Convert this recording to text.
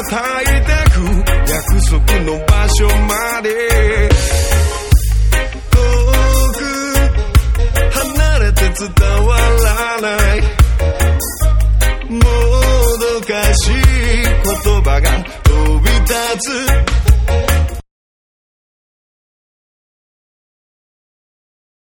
たいてく約束の場所まで遠く離れて伝わらないもどかしい言葉が飛び立つ